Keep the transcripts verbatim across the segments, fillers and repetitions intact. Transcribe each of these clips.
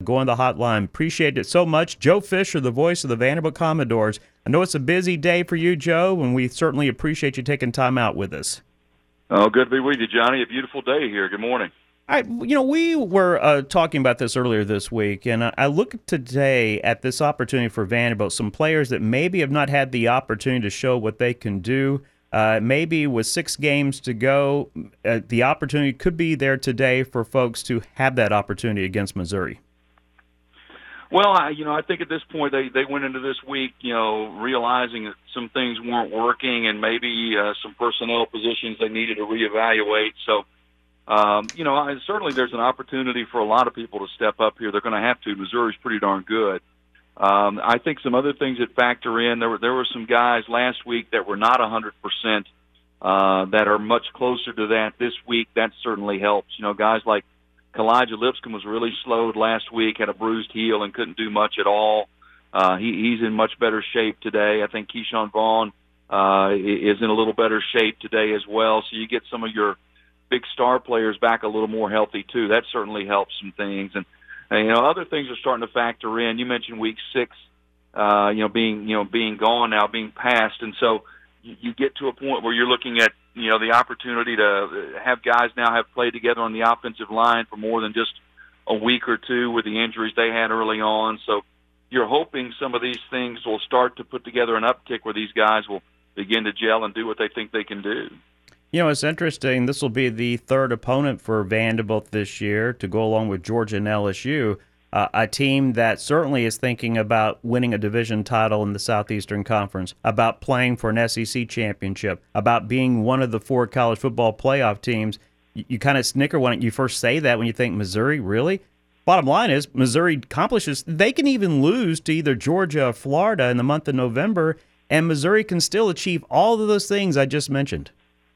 going to the hotline. Appreciate it so much. Joe Fisher, the voice of the Vanderbilt Commodores. I know it's a busy day for you, Joe, and we certainly appreciate you taking time out with us. Oh, good to be with you, Johnny. A beautiful day here. Good morning. I, you know, we were uh, talking about this earlier this week, and I, I look today at this opportunity for Vanderbilt, some players that maybe have not had the opportunity to show what they can do. Uh, maybe with six games to go, uh, the opportunity could be there today for folks to have that opportunity against Missouri. Well, I, you know, I think at this point they, they went into this week, you know, realizing that some things weren't working and maybe uh, some personnel positions they needed to reevaluate. So, Um, you know, I, certainly there's an opportunity for a lot of people to step up here. They're going to have to. Missouri's pretty darn good. Um, I think some other things that factor in, there were there were some guys last week that were not one hundred percent uh, that are much closer to that this week. That certainly helps. You know, guys like Kalijah Lipscomb was really slowed last week, had a bruised heel and couldn't do much at all. Uh, he, he's in much better shape today. I think Keyshawn Vaughn uh, is in a little better shape today as well. So you get some of your big star players back a little more healthy too. That certainly helps some things, and, and you know other things are starting to factor in. You mentioned week six, uh, you know being you know being gone now, being passed, and so you, you get to a point where you're looking at you know the opportunity to have guys now have played together on the offensive line for more than just a week or two with the injuries they had early on. So you're hoping some of these things will start to put together an uptick where these guys will begin to gel and do what they think they can do. You know, it's interesting. This will be the third opponent for Vanderbilt this year to go along with Georgia and L S U, uh, a team that certainly is thinking about winning a division title in the Southeastern Conference, about playing for an S E C championship, about being one of the four college football playoff teams. You, you kind of snicker when you first say that when you think Missouri, really? Bottom line is Missouri accomplishes, they can even lose to either Georgia or Florida in the month of November, and Missouri can still achieve all of those things I just mentioned.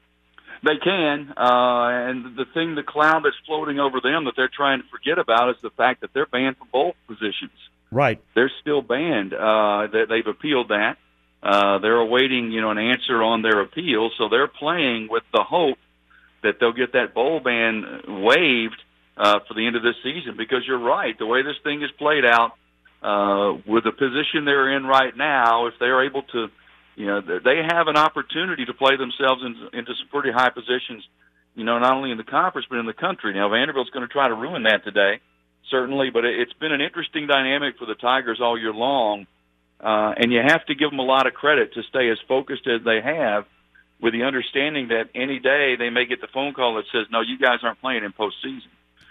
They can, uh, and the thing, the cloud that's floating over them that they're trying to forget about is the fact that they're banned from both positions. Right. They're still banned. Uh, they, they've appealed that. Uh, they're awaiting, you know, an answer on their appeal, so they're playing with the hope that they'll get that bowl ban waived uh, for the end of this season, because you're right, the way this thing is played out, uh, with the position they're in right now, if they're able to, you know, they have an opportunity to play themselves into, into some pretty high positions, you know, not only in the conference but in the country. Now, Vanderbilt's going to try to ruin that today, certainly, but it's been an interesting dynamic for the Tigers all year long, uh, and you have to give them a lot of credit to stay as focused as they have, with the understanding that any day they may get the phone call that says, no, you guys aren't playing in postseason.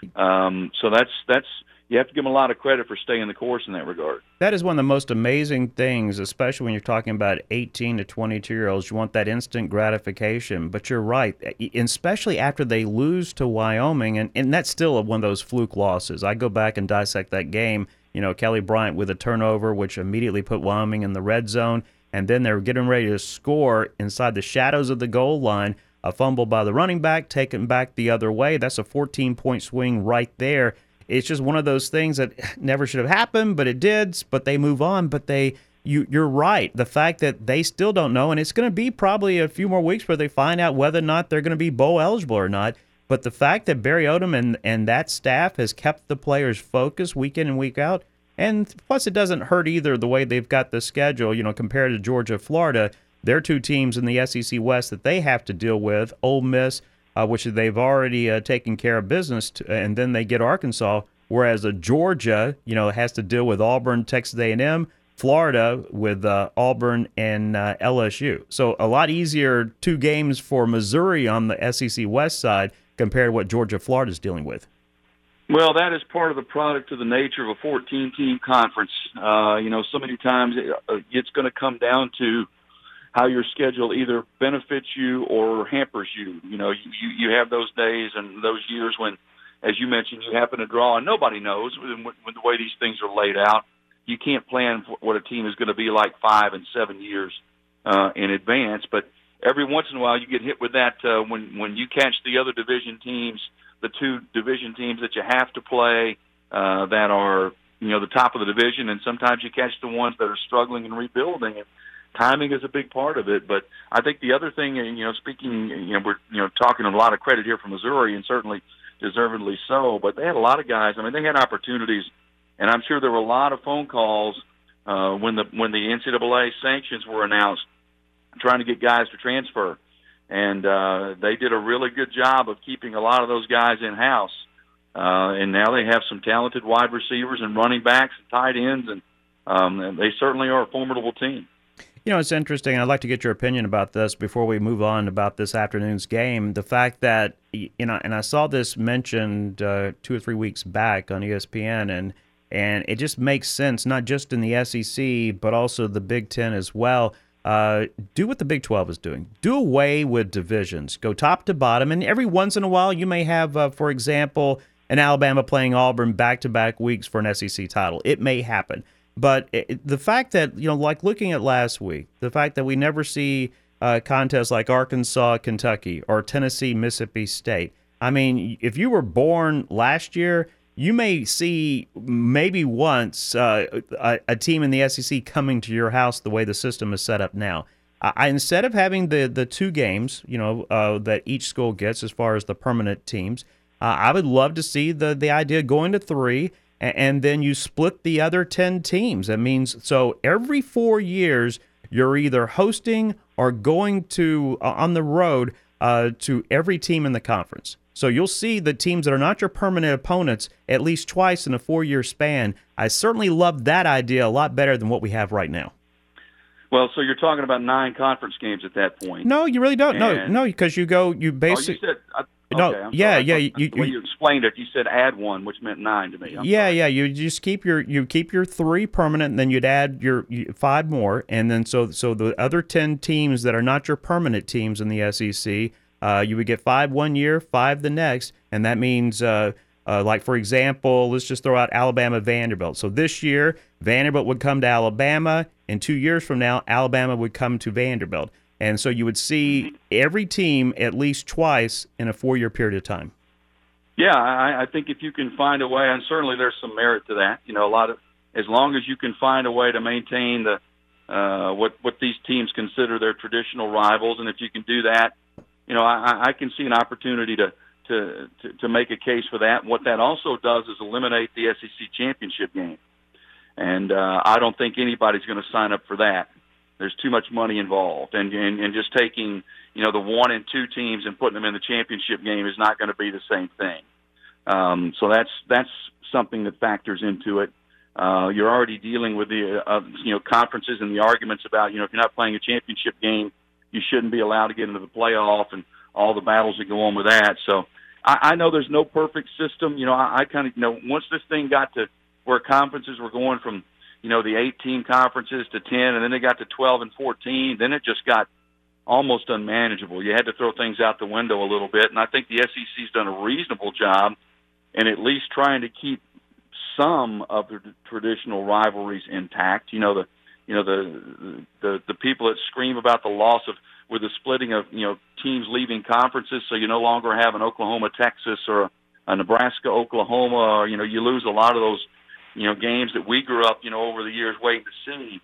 Um, so that's that's you have to give them a lot of credit for staying the course in that regard. That is one of the most amazing things, especially when you're talking about eighteen to twenty-two-year-olds. You want that instant gratification. But you're right, especially after they lose to Wyoming, and, and that's still one of those fluke losses. I go back and dissect that game. You know, Kelly Bryant with a turnover, which immediately put Wyoming in the red zone, and then they were getting ready to score inside the shadows of the goal line. A fumble by the running back, taken back the other way. That's a fourteen-point swing right there. It's just one of those things that never should have happened, but it did. But they move on. But they, you, you're right. The fact that they still don't know, and it's going to be probably a few more weeks where they find out whether or not they're going to be bowl eligible or not. But the fact that Barry Odom and, and that staff has kept the players focused week in and week out, and plus it doesn't hurt either the way they've got the schedule, you know, compared to Georgia, Florida. They're two teams in the S E C West that they have to deal with. Ole Miss, Uh, which they've already uh, taken care of business, to, and then they get Arkansas, whereas uh, Georgia, you know, has to deal with Auburn, Texas A and M, Florida with uh, Auburn and uh, L S U. So a lot easier two games for Missouri on the S E C West side compared to what Georgia, Florida is dealing with. Well, that is part of the product of the nature of a fourteen-team conference. Uh, you know, so many times it, uh, it's going to come down to how your schedule either benefits you or hampers you. You know, you, you have those days and those years when, as you mentioned, you happen to draw, and nobody knows when, when the way these things are laid out. You can't plan for what a team is going to be like five and seven years uh, in advance, but every once in a while you get hit with that uh, when, when you catch the other division teams, the two division teams that you have to play uh, that are, you know, the top of the division, and sometimes you catch the ones that are struggling and rebuilding. And timing is a big part of it, but I think the other thing, you know, speaking, you know, we're, you know, talking a lot of credit here for Missouri, and certainly deservedly so, but they had a lot of guys. I mean, they had opportunities And I'm sure there were a lot of phone calls uh, when the when the N C double A sanctions were announced, trying to get guys to transfer. And uh, they did a really good job of keeping a lot of those guys in-house. Uh, and now they have some talented wide receivers and running backs and tight ends, and, um, and they certainly are a formidable team. You know, it's interesting. I'd like to get your opinion about this before we move on about this afternoon's game. The fact that, you know, and I saw this mentioned uh, two or three weeks back on E S P N, and and it just makes sense, not just in the S E C, but also the Big Ten as well. Uh, do what the Big twelve is doing. Do away with divisions. Go top to bottom, and every once in a while you may have, uh, for example, an Alabama playing Auburn back-to-back weeks for an S E C title. It may happen. But it, the fact that, you know, like looking at last week, the fact that we never see uh, contests like Arkansas, Kentucky, or Tennessee, Mississippi State. I mean, if you were born last year, you may see maybe once uh, a, a team in the S E C coming to your house the way the system is set up now. I, instead of having the, the two games, you know, uh, that each school gets as far as the permanent teams, uh, I would love to see the, the idea going to three, and then you split the other ten teams. That means so every four years you're either hosting or going to uh, on the road uh, to every team in the conference. So you'll see the teams that are not your permanent opponents at least twice in a four-year span. I certainly love that idea a lot better than what we have right now. Well, so you're talking about nine conference games at that point. No, you really don't. And, no, no, because you go, you basically. Oh, you said, I, No, okay, I'm yeah, sorry. yeah. I You, thought, the way you explained it, you said add one, which meant nine to me. I'm yeah, sorry. yeah. You just keep your you keep your three permanent, and then you'd add your you, five more, and then so so the other ten teams that are not your permanent teams in the S E C, uh, you would get five one year, five the next, and that means uh, uh, like for example, let's just throw out Alabama, Vanderbilt. So this year, Vanderbilt would come to Alabama, and two years from now, Alabama would come to Vanderbilt. And so you would see every team at least twice in a four-year period of time. Yeah, I, I think if you can find a way, and certainly there's some merit to that. You know, a lot of as long as you can find a way to maintain the uh, what what these teams consider their traditional rivals, and if you can do that, you know, I, I can see an opportunity to, to to to make a case for that. And what that also does is eliminate the S E C championship game, and uh, I don't think anybody's going to sign up for that. There's too much money involved, and, and and just taking, you know, the one and two teams and putting them in the championship game is not going to be the same thing. Um, so that's that's something that factors into it. Uh, you're already dealing with the uh, you know conferences and the arguments about, you know, if you're not playing a championship game, you shouldn't be allowed to get into the playoff and all the battles that go on with that. So I, I know there's no perfect system. You know, I, I kind of, you know, once this thing got to where conferences were going from, you know, the eight-team conferences to ten, and then they got to twelve and fourteen. Then it just got almost unmanageable. You had to throw things out the window a little bit, and I think the S E C's done a reasonable job in at least trying to keep some of the traditional rivalries intact. You know, the you know the the the people that scream about the loss of with the splitting of, you know, teams leaving conferences, so you no longer have an Oklahoma, Texas, or a, a Nebraska, Oklahoma, or, you know, you lose a lot of those, you know, games that we grew up, you know, over the years waiting to see.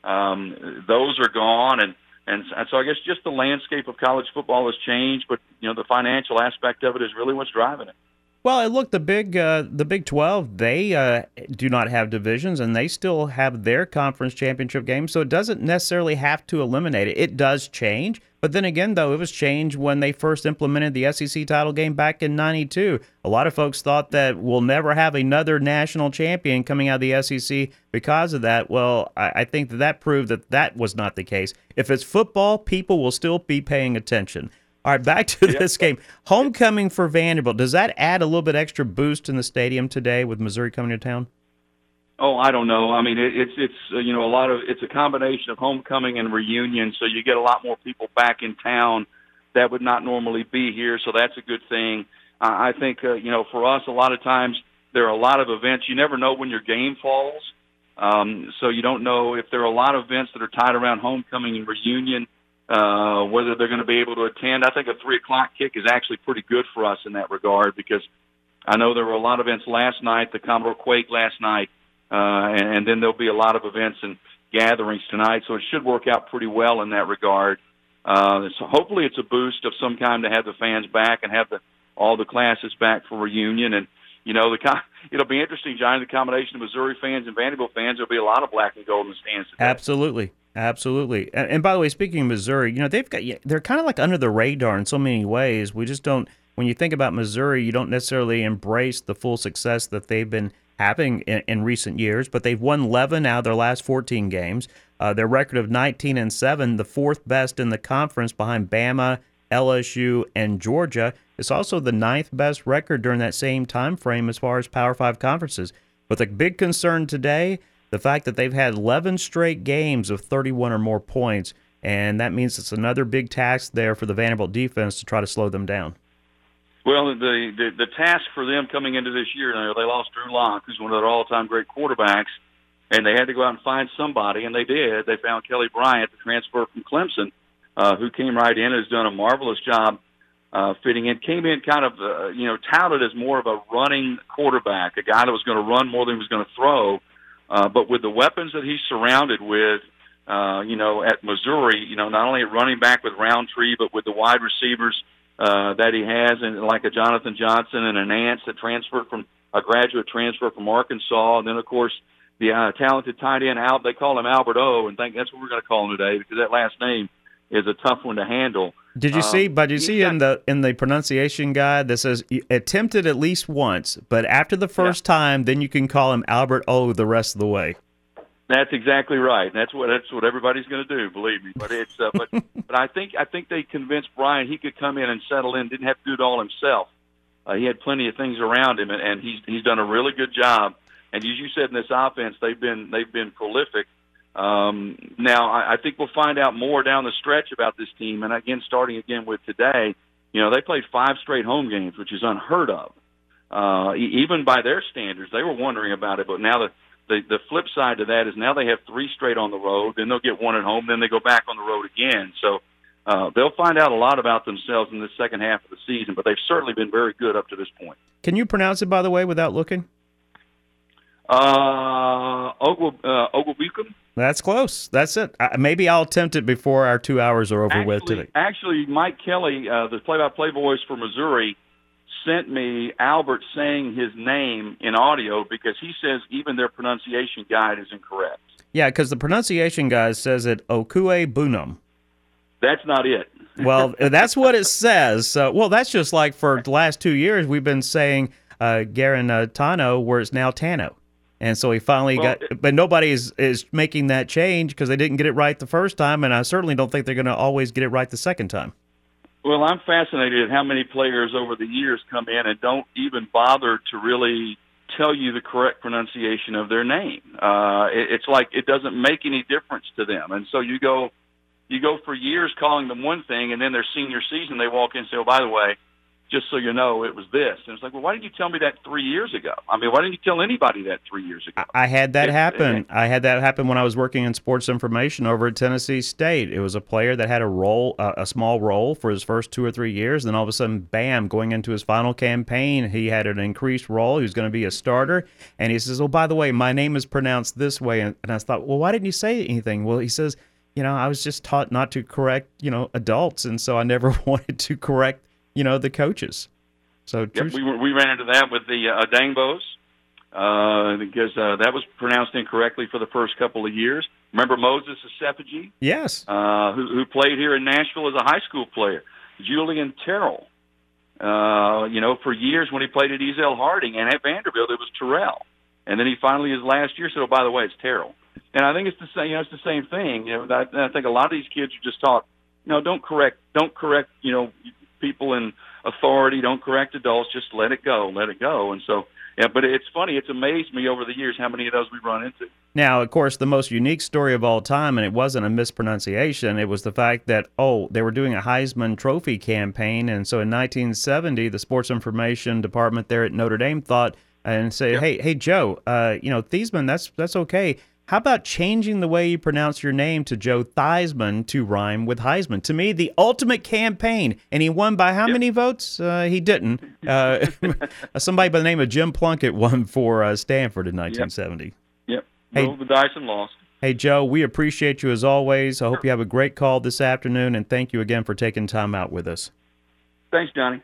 Um, those are gone, and, and and so I guess just the landscape of college football has changed, but, you know, the financial aspect of it is really what's driving it. Well, look, the Big uh, the Big twelve, they uh, do not have divisions, and they still have their conference championship game, so it doesn't necessarily have to eliminate it. It does change, but then again, though, it was changed when they first implemented the S E C title game back in ninety-two. A lot of folks thought that we'll never have another national champion coming out of the S E C because of that. Well, I, I think that that proved that that was not the case. If it's football, people will still be paying attention. All right, back to this yep. game. Homecoming for Vanderbilt. Does that add a little bit extra boost in the stadium today with Missouri coming to town? Oh, I don't know. I mean, it, it's it's uh, you know a lot of it's a combination of homecoming and reunion, so you get a lot more people back in town that would not normally be here. So that's a good thing. Uh, I think uh, you know for us, a lot of times there are a lot of events. You never know when your game falls, um, so you don't know if there are a lot of events that are tied around homecoming and reunion. Uh, whether they're going to be able to attend. I think a three o'clock kick is actually pretty good for us in that regard, because I know there were a lot of events last night, the Commodore Quake last night, uh, and, and then there'll be a lot of events and gatherings tonight, so it should work out pretty well in that regard. Uh, so hopefully it's a boost of some kind to have the fans back and have the, all the classes back for reunion. And, you know, the con- it'll be interesting, Johnny, the combination of Missouri fans and Vanderbilt fans. There'll be a lot of black and gold in the stands today. Absolutely. Absolutely. And, and by the way, speaking of Missouri, you know, they've got, they're kind of like under the radar in so many ways. We just don't, when you think about Missouri, you don't necessarily embrace the full success that they've been having in, in recent years, but they've won eleven out of their last fourteen games. Uh, their record of nineteen and seven, the fourth best in the conference behind Bama, L S U, and Georgia. It's also the ninth best record during that same time frame as far as Power Five conferences. But the big concern today, the fact that they've had eleven straight games of thirty-one or more points, and that means it's another big task there for the Vanderbilt defense to try to slow them down. Well, the, the the task for them coming into this year, you know, they lost Drew Lock, who's one of their all-time great quarterbacks, and they had to go out and find somebody, and they did. They found Kelly Bryant, the transfer from Clemson, uh, who came right in and has done a marvelous job uh, fitting in. Came in kind of, uh, you know, touted as more of a running quarterback, a guy that was going to run more than he was going to throw. Uh, but with the weapons that he's surrounded with, uh, you know, at Missouri, you know, not only at running back with Roundtree, but with the wide receivers uh, that he has, and like a Jonathan Johnson and an Nance that transferred from a graduate transfer from Arkansas, and then of course the uh, talented tight end Al, they call him Albert O, and think that's what we're going to call him today because that last name is a tough one to handle. Did you see? Um, But did you see got, in the in the pronunciation guide that says attempted at least once, but after the first yeah. time, then you can call him Albert O the rest of the way. That's exactly right. That's what that's what everybody's going to do. Believe me. But it's uh, but but I think I think they convinced Brian he could come in and settle in. Didn't have to do it all himself. Uh, he had plenty of things around him, and, and he's he's done a really good job. And as you said, in this offense, they've been they've been prolific. Um, now, I, I think we'll find out more down the stretch about this team. And again, starting again with today, you know, they played five straight home games, which is unheard of. Uh, even by their standards, they were wondering about it. But now the, the, the flip side to that is now they have three straight on the road. Then they'll get one at home. Then they go back on the road again. So uh, they'll find out a lot about themselves in the second half of the season. But they've certainly been very good up to this point. Can you pronounce it, by the way, without looking? Uh, Ogwubuikum. That's close. That's it. I, maybe I'll attempt it before our two hours are over actually, with today. Actually, Mike Kelly, uh, the play-by-play voice for Missouri, sent me Albert saying his name in audio because he says even their pronunciation guide is incorrect. Yeah, because the pronunciation guide says it Okwuegbunam. That's not it. Well, that's what it says. So, well, that's just like for the last two years we've been saying uh, Garin uh, Tano, where it's now Tano. And so he finally well, got, but nobody is, is making that change because they didn't get it right the first time, and I certainly don't think they're going to always get it right the second time. Well, I'm fascinated at how many players over the years come in and don't even bother to really tell you the correct pronunciation of their name. Uh, it, it's like it doesn't make any difference to them. And so you go, you go for years calling them one thing, and then their senior season they walk in and say, oh, by the way, just so you know, it was this. And it's like, well, why didn't you tell me that three years ago? I mean, why didn't you tell anybody that three years ago? I had that it, happen. It, I had that happen when I was working in sports information over at Tennessee State. It was a player that had a role, uh, a small role for his first two or three years. Then all of a sudden, bam, going into his final campaign, he had an increased role. He was going to be a starter. And he says, oh, by the way, my name is pronounced this way. And, and I thought, well, why didn't you say anything? Well, he says, you know, I was just taught not to correct, you know, adults. And so I never wanted to correct, you know, the coaches. So yep, we were, we ran into that with the uh, Dangbos uh, because uh, that was pronounced incorrectly for the first couple of years. Remember Moses Asefigi? Yes. Uh, who, who played here in Nashville as a high school player. Julian Terrell. Uh, you know, for years when he played at Ezel Harding, and at Vanderbilt it was Terrell. And then he finally, his last year, said, oh, by the way, it's Terrell. And I think it's the same. You know, it's the same thing. You know, I, I think a lot of these kids are just taught, you know, don't correct, don't correct, you know, people in authority, don't correct adults, just let it go, let it go. And so, yeah, but it's funny, it's amazed me over the years how many of those we run into. Now, of course, the most unique story of all time, and it wasn't a mispronunciation, it was the fact that, oh, they were doing a Heisman Trophy campaign, and so in nineteen seventy, the sports information department there at Notre Dame thought and said, yep. hey, hey, Joe, uh, you know, Theismann, that's that's okay. How about changing the way you pronounce your name to Joe Theismann to rhyme with Heisman? To me, the ultimate campaign. And he won by how yep. many votes? Uh, he didn't. Uh, somebody by the name of Jim Plunkett won for uh, Stanford in nineteen seventy. Yep. yep. Rolled the dice and lost. Hey, Joe, we appreciate you as always. I hope you have a great call this afternoon, and thank you again for taking time out with us. Thanks, Johnny.